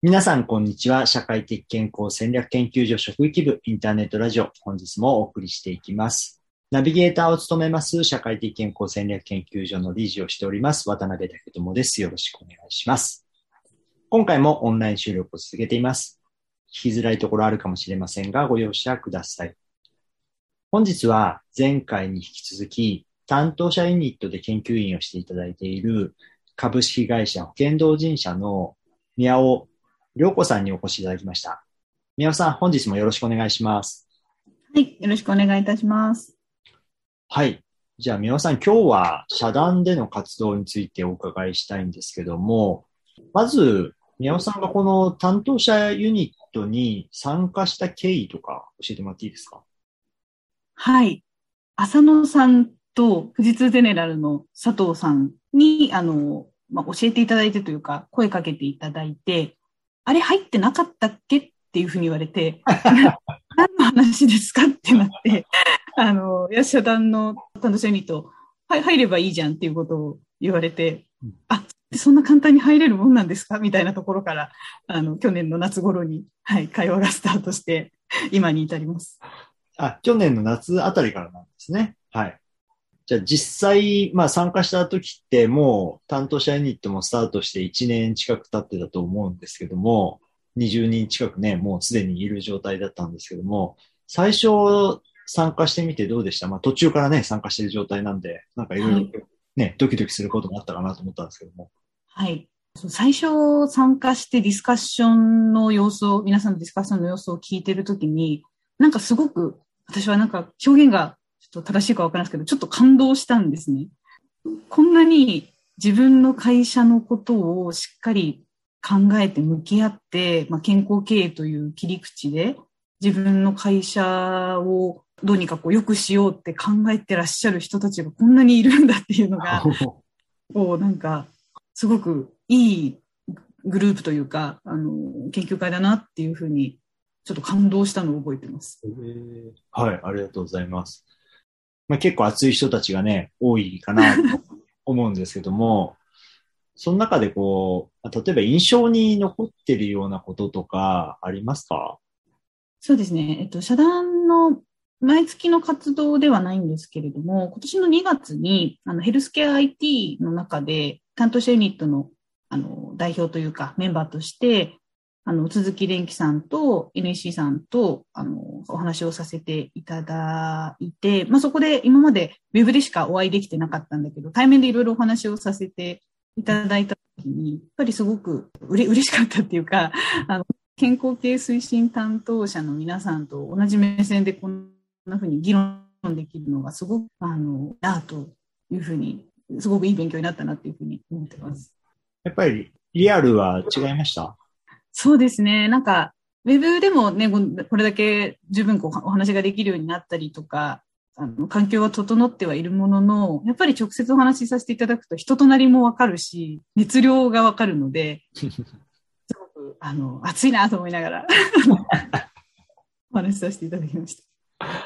皆さん、こんにちは。社会的健康戦略研究所職域部インターネットラジオ。本日もお送りしていきます。ナビゲーターを務めます、社会的健康戦略研究所の理事をしております、渡辺武智です。よろしくお願いします。今回もオンライン収録を続けています。聞きづらいところあるかもしれませんが、ご容赦ください。本日は前回に引き続き、担当者ユニットで研究員をしていただいている株式会社保険同人社の宮尾涼子さんにお越しいただきました。宮尾さん、本日もよろしくお願いします。 はい、よろしくお願いいたします。 はい。じゃあ宮尾さん、今日は社団での活動についてお伺いしたいんですけども、まず、宮尾さんがこの担当者ユニットに参加した経緯とか教えてもらっていいですか？ はい。浅野さんと富士通ゼネラルの佐藤さんに、教えていただいてというか、声かけていただいて、あれ入ってなかったっけっていうふうに言われて、何の話ですかってなって、社団の担当者ユニット、はい、入ればいいじゃんっていうことを言われて、そんな簡単に入れるもんなんですかみたいなところから、去年の夏頃に、はい、会話がスタートして、今に至ります。 去年の夏あたりからなんですね。はい。じゃあ実際、参加した時ってもう担当者ユニットもスタートして1年近く経ってたと思うんですけども、20人近くね、もうすでにいる状態だったんですけども、最初参加してみてどうでした？途中からね、参加している状態なんで、なんかいろいろね、ドキドキすることもあったかなと思ったんですけども。 はい。最初参加してディスカッションの様子を、皆さんのディスカッションの様子を聞いてるときに、なんかすごく、私はなんか表現がちょっと正しいかわからないですけど、ちょっと感動したんですね。こんなに自分の会社のことをしっかり考えて向き合って、健康経営という切り口で自分の会社をどうにか良くしようって考えてらっしゃる人たちがこんなにいるんだっていうのが、なんかすごくいいグループというか、研究会だなっていうふうにちょっと感動したのを覚えてます。 はい、ありがとうございます。結構熱い人たちがね、多いかなと思うんですけども、その中で例えば印象に残ってるようなこととかありますか？ そうですね。社団の毎月の活動ではないんですけれども、今年の2月に、ヘルスケア IT の中で、担当者ユニットの、代表というか、メンバーとして、鈴木蓮樹さんと NEC さんと、お話をさせていただいて、そこで今までウェブでしかお会いできてなかったんだけど、対面でいろいろお話をさせていただいたときに、やっぱりすごく嬉しかったっていうか、健康系推進担当者の皆さんと同じ目線でこんなふうに議論できるのがすごくなというふうに、すごくいい勉強になったなっていうふうに思ってます。 やっぱりリアルは違いました？ そうですね。なんか、ウェブでもね、これだけ十分お話ができるようになったりとか、環境は整ってはいるものの、やっぱり直接お話しさせていただくと人となりもわかるし、熱量がわかるので、すごく、熱いなと思いながら、お話しさせていただきました。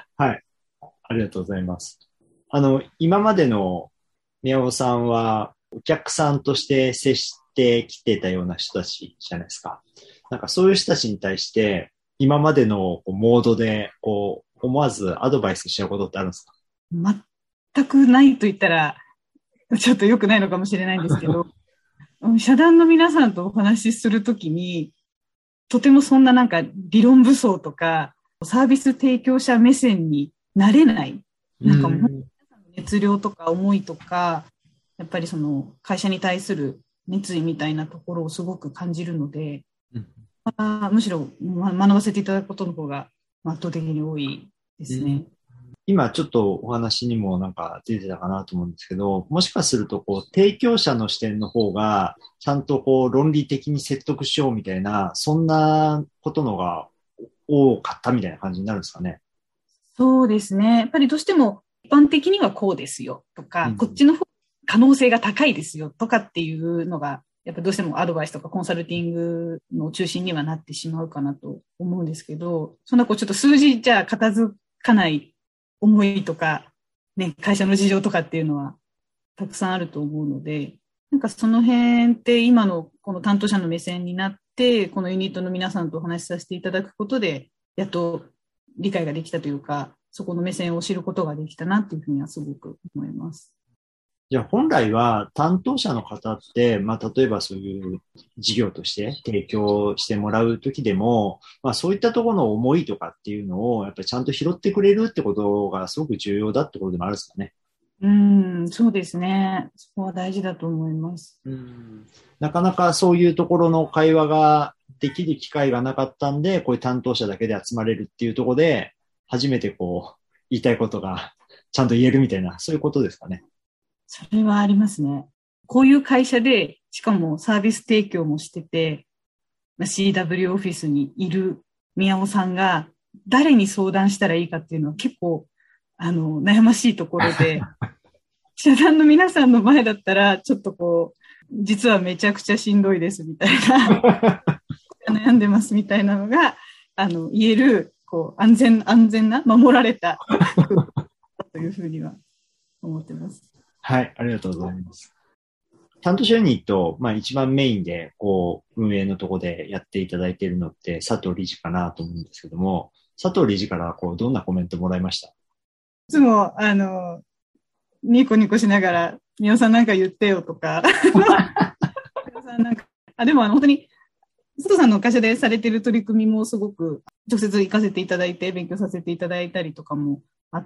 はい。ありがとうございます。今までの宮尾さんはお客さんとして接してきてたような人たちじゃないですか。なんかそういう人たちに対して今までのモードで思わずアドバイスしちゃうことってあるんですか？ 全くないと言ったらちょっと良くないのかもしれないんですけど、社団の皆さんとお話しするときに、とてもそんななんか理論武装とかサービス提供者目線になれない。なんかもう熱量とか思いとか、やっぱりその会社に対する熱意みたいなところをすごく感じるので、むしろ学ばせていただくことの方が圧倒的に多いですね。 今ちょっとお話にもなんか出てたかなと思うんですけど、もしかすると提供者の視点の方がちゃんと論理的に説得しようみたいな、そんなことのが多かったみたいな感じになるんですかね。 そうですね。やっぱりどうしても一般的にはこうですよとか、こっちの方可能性が高いですよとかっていうのが、やっぱどうしてもアドバイスとかコンサルティングの中心にはなってしまうかなと思うんですけど、そんなちょっと数字じゃ片付かない思いとか、ね、会社の事情とかっていうのはたくさんあると思うので、なんかその辺って今のこの担当者の目線になって、このユニットの皆さんとお話しさせていただくことで、やっと理解ができたというか、そこの目線を知ることができたなっていうふうにはすごく思います。 じゃあ本来は担当者の方って、例えばそういう事業として提供してもらうときでも、そういったところの思いとかっていうのをやっぱりちゃんと拾ってくれるってことがすごく重要だってことでもあるんですかね。 そうですね。そこは大事だと思います。 なかなかそういうところの会話ができる機会がなかったんで、こういう担当者だけで集まれるっていうところで、初めて言いたいことがちゃんと言えるみたいな、そういうことですかね。 それはありますね。こういう会社で、しかもサービス提供もしてて、CW オフィスにいる宮尾さんが誰に相談したらいいかっていうのは結構、悩ましいところで、社団の皆さんの前だったら、ちょっと実はめちゃくちゃしんどいですみたいな、悩んでますみたいなのが、言える、安全な、守られた、というふうには思ってます。 はい、ありがとうございます。担当者ユニット、一番メインで、運営のところでやっていただいているのって、佐藤理事かなと思うんですけども、佐藤理事から、どんなコメントもらいました？ いつも、ニコニコしながら、宮尾さんなんか言ってよとか、でも本当に、佐藤さんの会社でされている取り組みもすごく直接行かせていただいて、勉強させていただいたりとかもあって、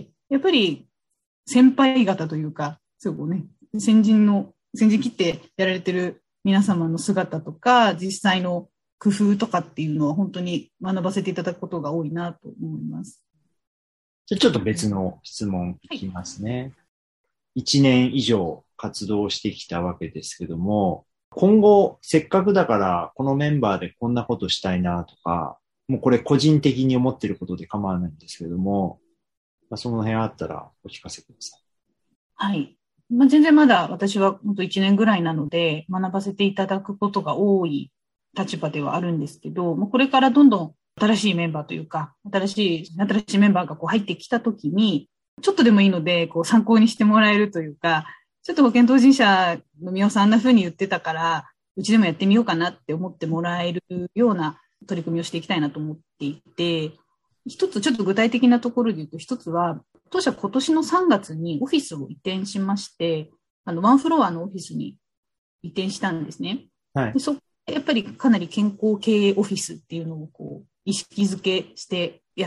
やっぱり先輩方というか、すごくね、先陣切ってやられてる皆様の姿とか、実際の工夫とかっていうのは本当に学ばせていただくことが多いなと思います。 じゃあちょっと別の質問いきますね。1年以上活動してきたわけですけども、今後せっかくだからこのメンバーでこんなことしたいなとか、もうこれ個人的に思ってることで構わないんですけども、その辺あったらお聞かせください。 はい。全然まだ私は本当1年ぐらいなので学ばせていただくことが多い立場ではあるんですけど、これからどんどん新しいメンバーというか、新しいメンバーが入ってきたときに、ちょっとでもいいので参考にしてもらえるというか、ちょっと保険当事者の宮尾さんあんな風に言ってたから、うちでもやってみようかなって思ってもらえるような取り組みをしていきたいなと思っていて、一つちょっと具体的なところで言うと、一つは、当社今年の3月にオフィスを移転しまして、ワンフロアのオフィスに移転したんですね。 はい。 でやっぱりかなり健康経営オフィスっていうのを意識づけしてやって、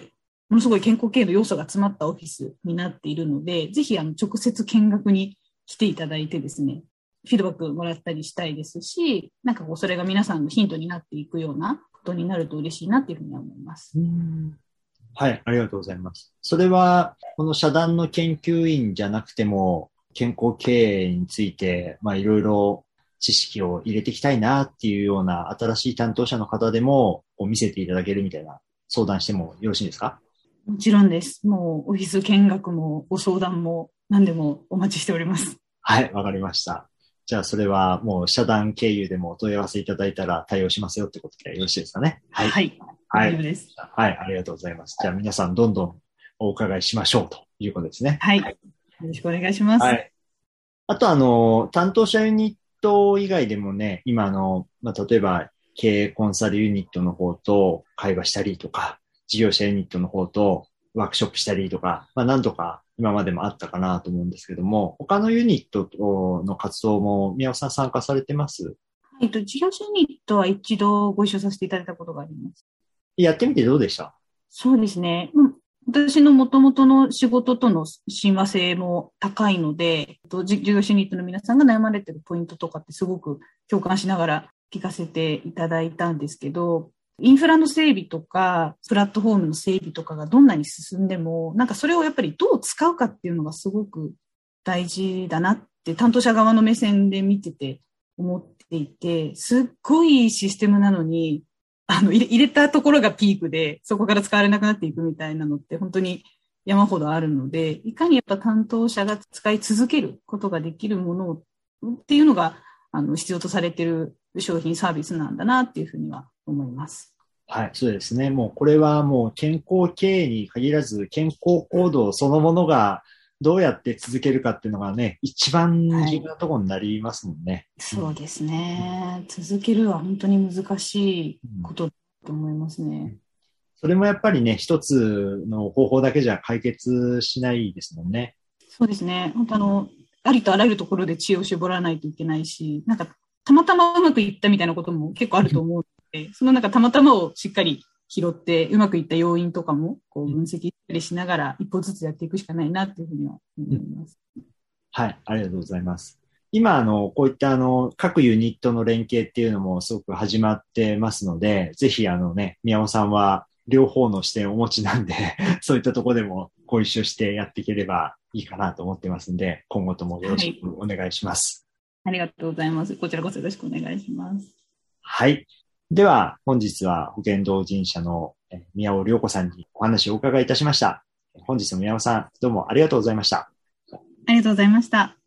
ものすごい健康経営の要素が詰まったオフィスになっているので、ぜひ直接見学に来ていただいてですね、フィードバックもらったりしたいですし、それが皆さんのヒントになっていくようなことになると嬉しいなっていうふうに思います。 はい、ありがとうございます。それは、この社団の研究員じゃなくても、健康経営について、いろいろ知識を入れていきたいなっていうような新しい担当者の方でも見せていただけるみたいな相談してもよろしいですか？ もちろんです。もうオフィス見学もご相談も何でもお待ちしております。 はい、わかりました。じゃあそれはもう社団経由でもお問い合わせいただいたら対応しますよってことでよろしいですかね？ はい。はい。大丈夫です。 はい、ありがとうございます。じゃあ皆さんどんどんお伺いしましょうということですね。 はい。よろしくお願いします。はい。 あと担当者ユニット以外でもね、今例えば経営コンサルユニットの方と会話したりとか、事業者ユニットの方とワークショップしたりとか、何とか今までもあったかなと思うんですけども、他のユニットの活動も宮尾さん参加されてます？ 事業者ユニットは一度ご一緒させていただいたことがあります。 やってみてどうでした？ そうですね。私の元々の仕事との親和性も高いので、事業者ユニットの皆さんが悩まれているポイントとかってすごく共感しながら聞かせていただいたんですけど、インフラの整備とか、プラットフォームの整備とかがどんなに進んでも、それをやっぱりどう使うかっていうのがすごく大事だなって担当者側の目線で見てて思っていて、すっごいシステムなのに、入れたところがピークで、そこから使われなくなっていくみたいなのって本当に山ほどあるので、いかにやっぱ担当者が使い続けることができるものっていうのが、必要とされている商品サービスなんだなっていうふうには思います。 はい、そうですね。もうこれはもう健康経営に限らず健康行動そのものがどうやって続けるかっていうのがね、一番重要なところになりますもんね。 そうですね。続けるは本当に難しいことだと思いますね。 それもやっぱりね、一つの方法だけじゃ解決しないですもんね。 そうですね。本当ありとあらゆるところで知恵を絞らないといけないし、なんか、たまたまうまくいったみたいなことも結構あると思うので、そのなんかたまたまをしっかり拾って、うまくいった要因とかもこう分析したりしながら、一歩ずつやっていくしかないなっていうふうには思います。 はい、ありがとうございます。今、こういった各ユニットの連携っていうのもすごく始まってますので、ぜひ宮尾さんは両方の視点をお持ちなんで、そういったところでもご一緒してやっていければいいかなと思ってますんで、今後ともよろしくお願いします。 ありがとうございます。こちらこそよろしくお願いします。 はい。では、本日は保険同人社の宮尾涼子さんにお話をお伺いいたしました。本日の宮尾さん、どうもありがとうございました。 ありがとうございました。